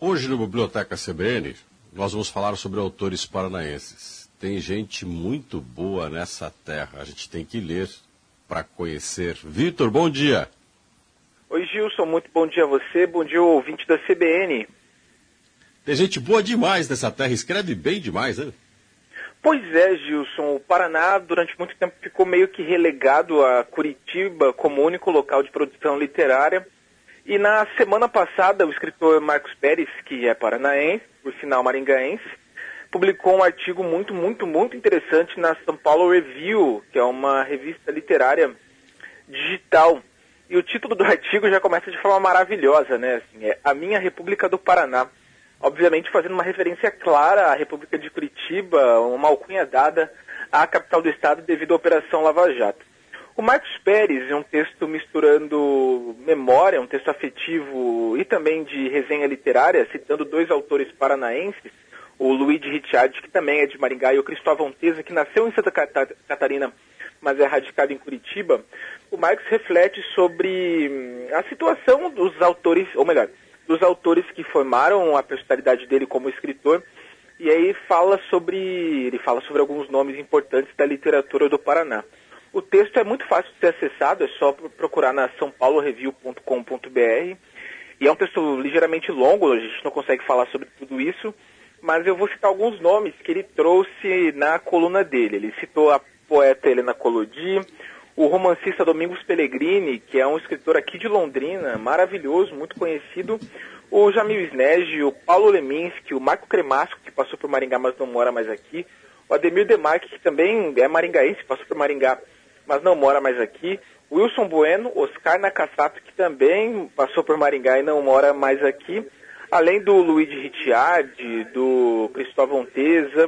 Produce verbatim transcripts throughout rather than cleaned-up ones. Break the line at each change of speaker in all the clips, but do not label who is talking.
Hoje no Biblioteca C B N, nós vamos falar sobre autores paranaenses. Tem gente muito boa nessa terra, a gente tem que ler para conhecer. Vitor, bom dia.
Oi, Gilson, muito bom dia a você, bom dia ao ouvinte da C B N.
Tem gente boa demais nessa terra, escreve bem demais, né?
Pois é, Gilson, o Paraná durante muito tempo ficou meio que relegado a Curitiba como único local de produção literária. E na semana passada, o escritor Marcos Pérez, que é paranaense, por sinal maringaense, publicou um artigo muito, muito, muito interessante na São Paulo Review, que é uma revista literária digital. E o título do artigo já começa de forma maravilhosa, né? Assim, é A Minha República do Paraná. Obviamente fazendo uma referência clara à República de Curitiba, uma alcunha dada à capital do estado devido à Operação Lava Jato. O Marcos Pérez, é um texto misturando memória, um texto afetivo e também de resenha literária, citando dois autores paranaenses, o Luiz de Ricciardi, que também é de Maringá, e o Cristóvão Teza, que nasceu em Santa Catarina, mas é radicado em Curitiba. O Marcos reflete sobre a situação dos autores, ou melhor, dos autores que formaram a personalidade dele como escritor, e aí fala sobre, ele fala sobre alguns nomes importantes da literatura do Paraná. O texto é muito fácil de ser acessado, é só procurar na são paulo review ponto com ponto b r. E é um texto ligeiramente longo, a gente não consegue falar sobre tudo isso, mas eu vou citar alguns nomes que ele trouxe na coluna dele. Ele citou a poeta Helena Collodi, o romancista Domingos Pellegrini, que é um escritor aqui de Londrina, maravilhoso, muito conhecido, o Jamil Snege, o Paulo Leminski, o Marco Cremasco, que passou por Maringá, mas não mora mais aqui, o Ademir Demarque, que também é maringaense, passou por Maringá, mas não mora mais aqui, o Wilson Bueno, Oscar Nakassato, que também passou por Maringá e não mora mais aqui, além do Luiz de Ricciardi, do Cristóvão Teza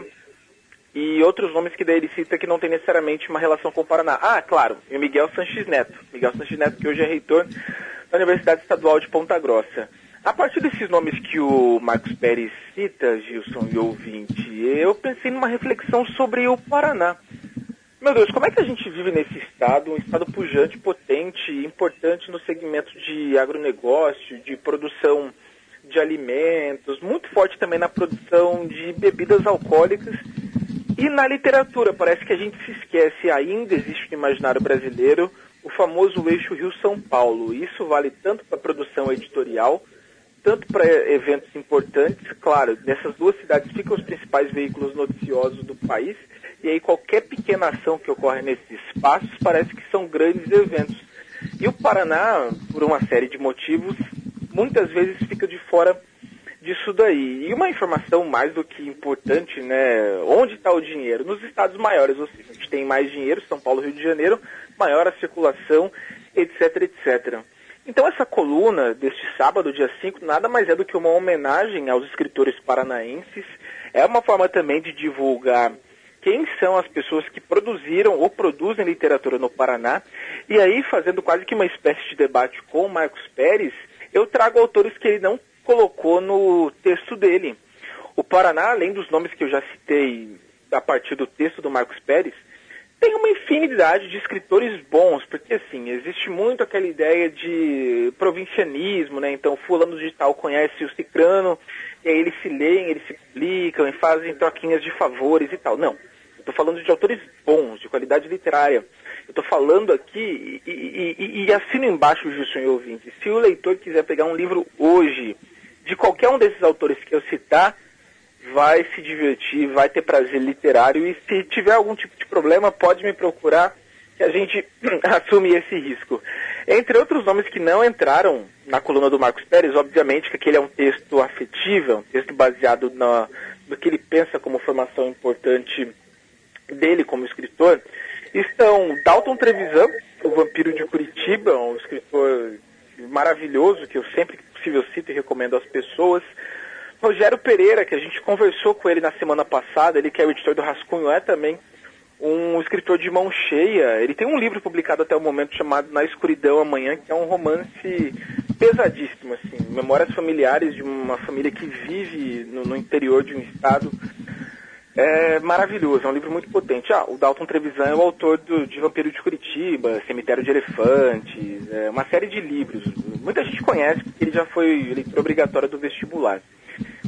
e outros nomes que daí ele cita que não tem necessariamente uma relação com o Paraná. Ah, claro, e o Miguel Sanches Neto. Miguel Sanches Neto, que hoje é reitor da Universidade Estadual de Ponta Grossa. A partir desses nomes que o Marcos Pérez cita, Gilson e ouvinte, eu pensei numa reflexão sobre o Paraná. Meu Deus, como é que a gente vive nesse estado, um estado pujante, potente, importante no segmento de agronegócio, de produção de alimentos, muito forte também na produção de bebidas alcoólicas e na literatura. Parece que a gente se esquece, ainda existe no imaginário brasileiro, o famoso eixo Rio-São Paulo. Isso vale tanto para a produção editorial, tanto para eventos importantes. Claro, nessas duas cidades ficam os principais veículos noticiosos do país, e aí qualquer pequena ação que ocorre nesses espaços parece que são grandes eventos. E o Paraná, por uma série de motivos, muitas vezes fica de fora disso daí. E uma informação mais do que importante, né? Onde está o dinheiro? Nos estados maiores, ou seja, a gente tem mais dinheiro, São Paulo, Rio de Janeiro, maior a circulação, etc, etcétera. Então essa coluna deste sábado, dia cinco, nada mais é do que uma homenagem aos escritores paranaenses. É uma forma também de divulgar quem são as pessoas que produziram ou produzem literatura no Paraná. E aí, fazendo quase que uma espécie de debate com o Marcos Pérez, eu trago autores que ele não colocou no texto dele. O Paraná, além dos nomes que eu já citei a partir do texto do Marcos Pérez, tem uma infinidade de escritores bons, porque assim, existe muito aquela ideia de provincianismo, né? Então, fulano de tal conhece o cicrano, e aí eles se leem, eles se publicam e fazem troquinhas de favores e tal. Não, eu estou falando de autores bons, de qualidade literária. Eu estou falando aqui, e, e, e, e assino embaixo, Gilson e ouvinte, se o leitor quiser pegar um livro hoje, de qualquer um desses autores que eu citar, vai se divertir, vai ter prazer literário, e se tiver algum tipo de problema, pode me procurar, que a gente assume esse risco. Entre outros nomes que não entraram na coluna do Marcos Pérez, obviamente que aquele é um texto afetivo, é um texto baseado na, no que ele pensa como formação importante dele como escritor, estão Dalton Trevisan, o Vampiro de Curitiba, um escritor maravilhoso, que eu sempre que possível cito e recomendo às pessoas. Rogério Pereira, que a gente conversou com ele na semana passada, ele que é o editor do Rascunho, é também um escritor de mão cheia. Ele tem um livro publicado até o momento chamado Na Escuridão Amanhã, que é um romance pesadíssimo, assim, memórias familiares de uma família que vive no, no interior de um estado. É maravilhoso, é um livro muito potente. Ah, o Dalton Trevisan é o autor do, de Vampiro de Curitiba, Cemitério de Elefantes, é, uma série de livros. Muita gente conhece porque ele já foi leitor obrigatório do vestibular.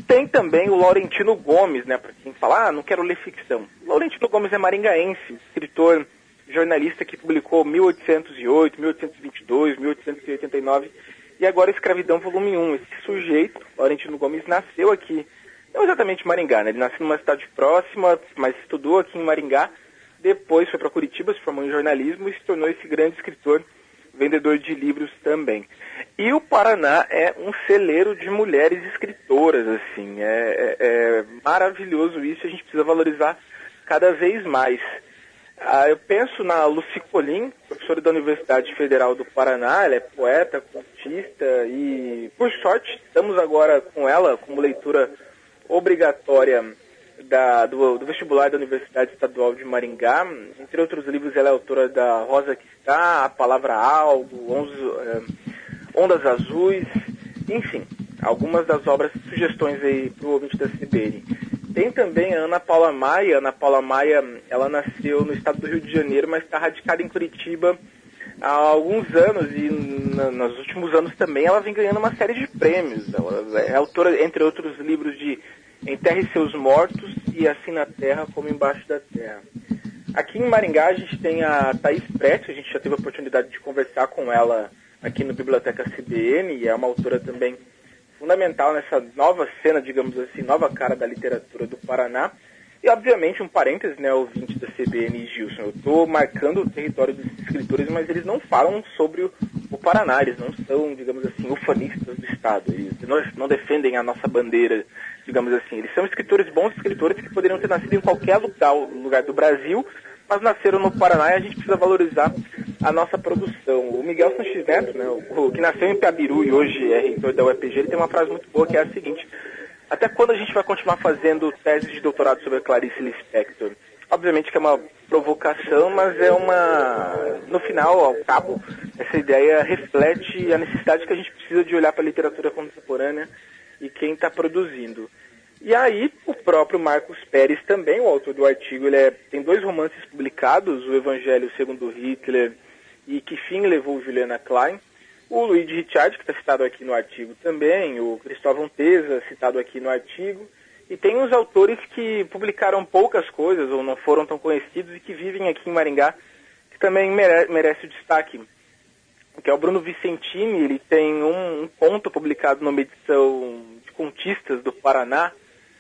tem também o Laurentino Gomes, né, para quem fala, ah, não quero ler ficção. O Laurentino Gomes é maringaense, escritor, jornalista que publicou mil oitocentos e oito, mil oitocentos e vinte e dois, mil oitocentos e oitenta e nove e agora Escravidão volume um. Esse sujeito, Laurentino Gomes, nasceu aqui, não exatamente em Maringá, né, ele nasceu numa cidade próxima, mas estudou aqui em Maringá, depois foi para Curitiba, se formou em jornalismo e se tornou esse grande escritor, vendedor de livros também. E o Paraná é um celeiro de mulheres escritoras, assim, é, é, é maravilhoso isso, a gente precisa valorizar cada vez mais. Ah, eu penso na Lucy Colim, professora da Universidade Federal do Paraná, ela é poeta, contista e, por sorte, estamos agora com ela como leitura obrigatória da, do, do vestibular da Universidade Estadual de Maringá. Entre outros livros, ela é autora da Rosa que Está, A Palavra Algo, Onze, eh, Ondas Azuis, enfim, algumas das obras, sugestões aí para o ouvinte da C B N. Tem também a Ana Paula Maia. Ana Paula Maia, ela nasceu no estado do Rio de Janeiro, mas está radicada em Curitiba há alguns anos e na, nos últimos anos também ela vem ganhando uma série de prêmios. Ela é autora, entre outros livros, de Enterre Seus Mortos e Assim na Terra como Embaixo da Terra. Aqui em Maringá a gente tem a Thaís Prestes, a gente já teve a oportunidade de conversar com ela aqui no Biblioteca C B N, e é uma autora também fundamental nessa nova cena, digamos assim, nova cara da literatura do Paraná. E, obviamente, um parênteses, né, ouvinte da C B N e Gilson, eu estou marcando o território dos escritores, mas eles não falam sobre o, o Paraná, eles não são, digamos assim, ufanistas do Estado, eles não, não defendem a nossa bandeira, digamos assim. Eles são escritores, bons escritores, que poderiam ter nascido em qualquer lugar, lugar do Brasil, mas nasceram no Paraná e a gente precisa valorizar a nossa produção. O Miguel Sanches Neto, né, o, o que nasceu em Piabiru e hoje é reitor da U E P G, ele tem uma frase muito boa que é a seguinte: até quando a gente vai continuar fazendo teses de doutorado sobre a Clarice Lispector? Obviamente que é uma provocação, mas é uma... No final, ao cabo, essa ideia reflete a necessidade que a gente precisa de olhar para a literatura contemporânea e quem está produzindo. E aí, o próprio Marcos Pérez também, o autor do artigo, ele é, tem dois romances publicados, O Evangelho segundo Hitler e Que Fim Levou Juliana Klein. O Luigi Ricciardi, que está citado aqui no artigo também, o Cristóvão Teza, citado aqui no artigo. E tem os autores que publicaram poucas coisas ou não foram tão conhecidos e que vivem aqui em Maringá, que também mere- merece o destaque, que é o Bruno Vicentini. Ele tem um, um conto publicado numa edição de contistas do Paraná.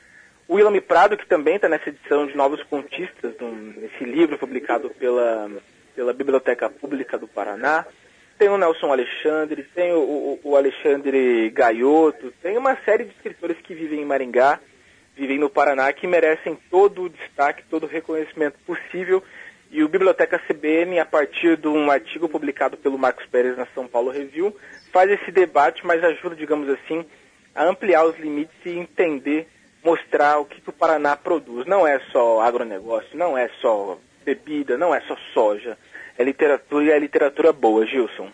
O William Prado, que também está nessa edição de Novos Contistas, nesse livro publicado pela, pela Biblioteca Pública do Paraná. Tem o Nelson Alexandre, tem o, o, o Alexandre Gaiotto, tem uma série de escritores que vivem em Maringá, vivem no Paraná, que merecem todo o destaque, todo o reconhecimento possível. E o Biblioteca C B N, a partir de um artigo publicado pelo Marcos Pérez na São Paulo Review, faz esse debate, mas ajuda, digamos assim, a ampliar os limites e entender, mostrar o que, que o Paraná produz. Não é só agronegócio, não é só bebida, não é só soja. É literatura e é literatura boa, Gilson.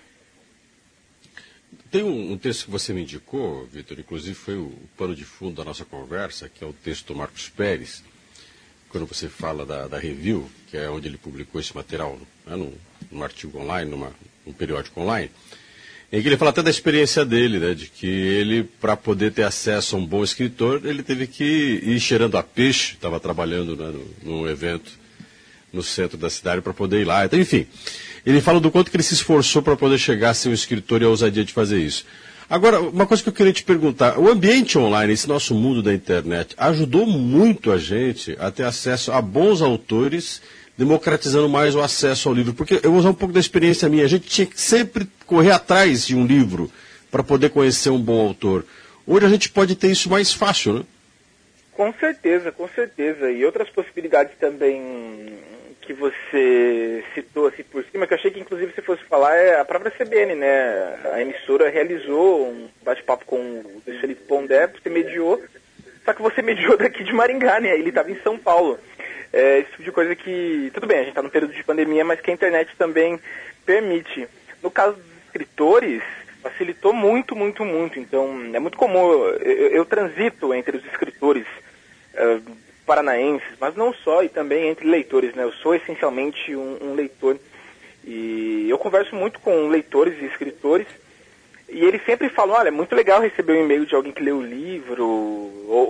Tem um, um texto que você me indicou, Vitor, inclusive foi o pano de fundo da nossa conversa, que é o texto do Marcos Pérez, quando você fala da, da Review, que é onde ele publicou esse material, né, num, num artigo online, numa, num periódico online, em que ele fala até da experiência dele, né, de que ele, para poder ter acesso a um bom escritor, ele teve que ir cheirando a peixe, estava trabalhando, né, no, num evento no centro da cidade para poder ir lá. Então, enfim, ele fala do quanto que ele se esforçou para poder chegar a ser um escritor e a ousadia de fazer isso. Agora, uma coisa que eu queria te perguntar, o ambiente online, esse nosso mundo da internet, ajudou muito a gente a ter acesso a bons autores, democratizando mais o acesso ao livro. Porque eu vou usar um pouco da experiência minha, a gente tinha que sempre correr atrás de um livro para poder conhecer um bom autor. Hoje a gente pode ter isso mais fácil, né?
Com certeza, com certeza. E outras possibilidades também que você citou assim por cima, que eu achei que inclusive você fosse falar, é a própria C B N, né? A emissora realizou um bate-papo com o Felipe Pondé, você mediou, só que você mediou daqui de Maringá, né? Ele estava em São Paulo. É, esse tipo de coisa que, tudo bem, a gente está num período de pandemia, mas que a internet também permite. No caso dos escritores, facilitou muito, muito, muito. Então, é muito comum, eu, eu, eu transito entre os escritores uh, paranaenses, mas não só, e também entre leitores, né? Eu sou essencialmente um, um leitor, e eu converso muito com leitores e escritores, e eles sempre falam, olha, é muito legal receber um e-mail de alguém que leu o livro, ou,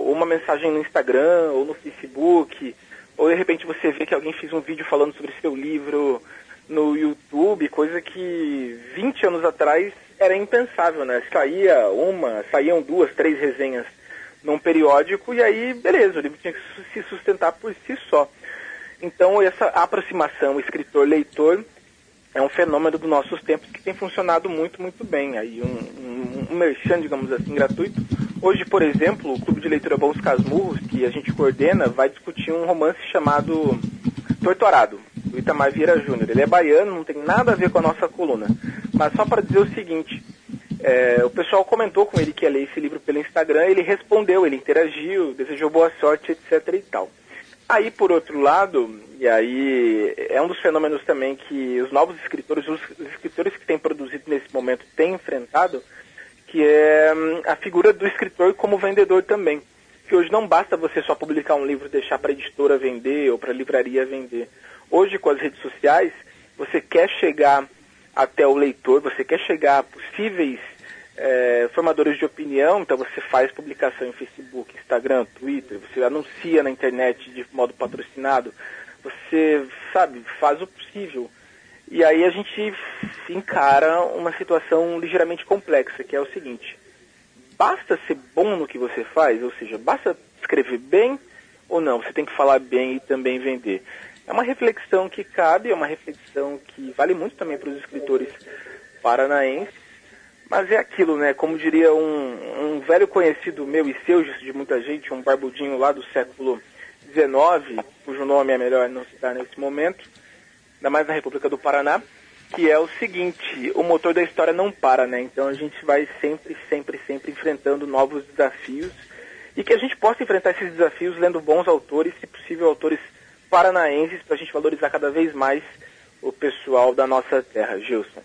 ou uma mensagem no Instagram, ou no Facebook, ou de repente você vê que alguém fez um vídeo falando sobre seu livro no YouTube, coisa que vinte anos atrás era impensável, né? Saía uma, saíam duas, três resenhas num periódico e aí, beleza, o livro tinha que se sustentar por si só. Então, essa aproximação escritor-leitor é um fenômeno dos nossos tempos que tem funcionado muito, muito bem. Aí um, um, um merchan, digamos assim, gratuito. Hoje, por exemplo, o Clube de Leitura Bons Casmurros, que a gente coordena, vai discutir um romance chamado Torturado, do Itamar Vieira Júnior. Ele é baiano, não tem nada a ver com a nossa coluna. Mas só para dizer o seguinte, é, o pessoal comentou com ele que ia ler esse livro pelo Instagram, ele respondeu, ele interagiu, desejou boa sorte, etc e tal. Aí, por outro lado, e aí é um dos fenômenos também que os novos escritores, os escritores que têm produzido nesse momento têm enfrentado, que é a figura do escritor como vendedor também. Que hoje não basta você só publicar um livro e deixar para a editora vender ou para a livraria vender. Hoje, com as redes sociais, você quer chegar até o leitor, você quer chegar a possíveis é, formadores de opinião, então você faz publicação em Facebook, Instagram, Twitter, você anuncia na internet de modo patrocinado, você, sabe, faz o possível. E aí a gente encara uma situação ligeiramente complexa, que é o seguinte: basta ser bom no que você faz, ou seja, basta escrever bem ou não, você tem que falar bem e também vender. É uma reflexão que cabe, é uma reflexão que vale muito também para os escritores paranaenses, mas é aquilo, né, como diria um, um velho conhecido meu e seu, de muita gente, um barbudinho lá do século dezenove, cujo nome é melhor não citar nesse momento, ainda mais na República do Paraná, que é o seguinte: o motor da história não para, né? Então a gente vai sempre, sempre, sempre enfrentando novos desafios e que a gente possa enfrentar esses desafios lendo bons autores, se possível autores paranaenses, para a gente valorizar cada vez mais o pessoal da nossa terra. Gilson.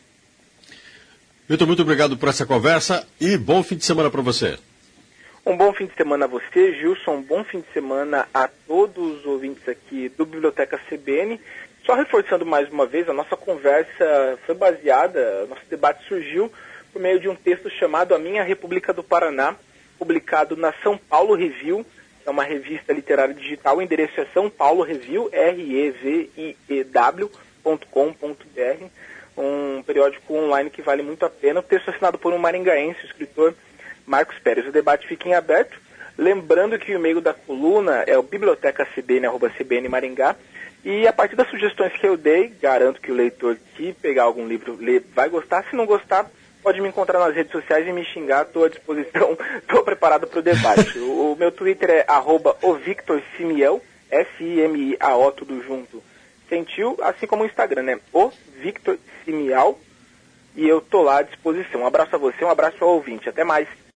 Vitor, muito obrigado por essa conversa e bom fim de semana para você.
Um bom fim de semana a você, Gilson, um bom fim de semana a todos os ouvintes aqui do Biblioteca C B N. Só reforçando mais uma vez, a nossa conversa foi baseada, nosso debate surgiu por meio de um texto chamado A Minha República do Paraná, publicado na São Paulo Review, é uma revista literária digital, o endereço é São Paulo Review, R E V I E W ponto com ponto B R, um periódico online que vale muito a pena. O texto é assinado por um maringaense, o escritor Marcos Pérez. O debate fica em aberto. Lembrando que o e-mail da coluna é o bibliotecacbn arroba c b n maringá. E a partir das sugestões que eu dei, garanto que o leitor que pegar algum livro lê, vai gostar. Se não gostar, pode me encontrar nas redes sociais e me xingar. Estou à disposição, estou preparado para o debate. O, o meu Twitter é arroba o Victor Simiel, S I M I A O, tudo junto, sentiu, assim como o Instagram, né? O Victor Simiel. E eu estou lá à disposição. Um abraço a você, um abraço ao ouvinte. Até mais.